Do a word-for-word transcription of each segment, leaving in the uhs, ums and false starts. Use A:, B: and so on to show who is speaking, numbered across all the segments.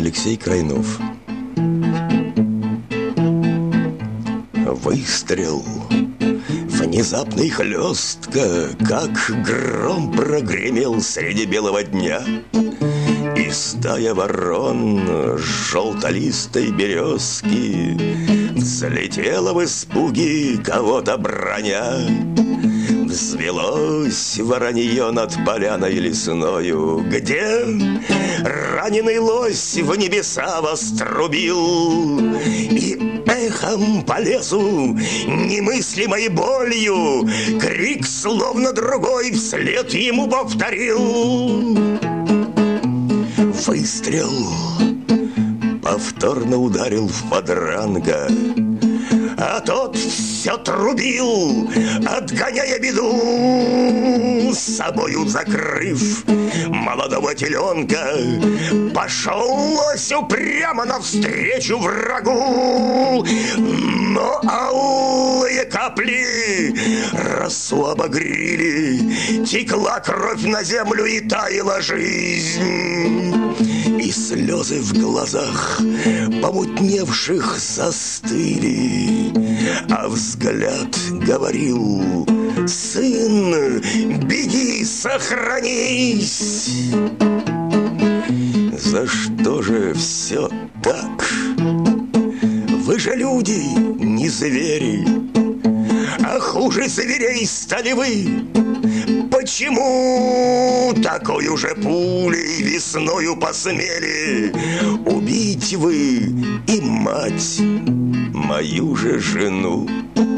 A: Алексей Крайнов. Выстрел внезапно и хлестко, как гром, прогремел среди белого дня. И стая ворон с желтолистой березки взлетела в испуге, кого-то броня. Взвелось воронье над поляной лесною, где раненый лось в небеса вострубил. И эхом по лесу, немыслимой болью, крик, словно другой, вслед ему повторил. Выстрел повторно ударил в подранка, а тот все трубил, отгоняя беду. С собою закрыв молодого теленка, пошел лось упрямо навстречу врагу. Но алые капли росу обогрели, текла кровь на землю и таяла жизнь. И слезы в глазах помутневших застыли, а взгляд говорил: сын, беги, сохранись. За что же все так? Вы же люди, не звери, а хуже зверей стали вы. Почему такой уже пулей весною посмели убить вы и мать, мою же жену?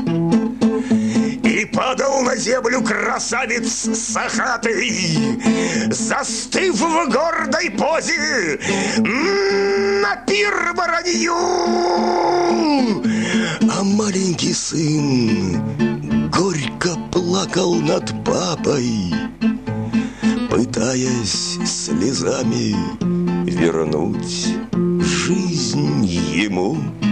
A: И падал на землю красавец сахатый, застыв в гордой позе на пир воронью. А маленький сын горько плакал над папой, пытаясь слезами вернуть жизнь ему.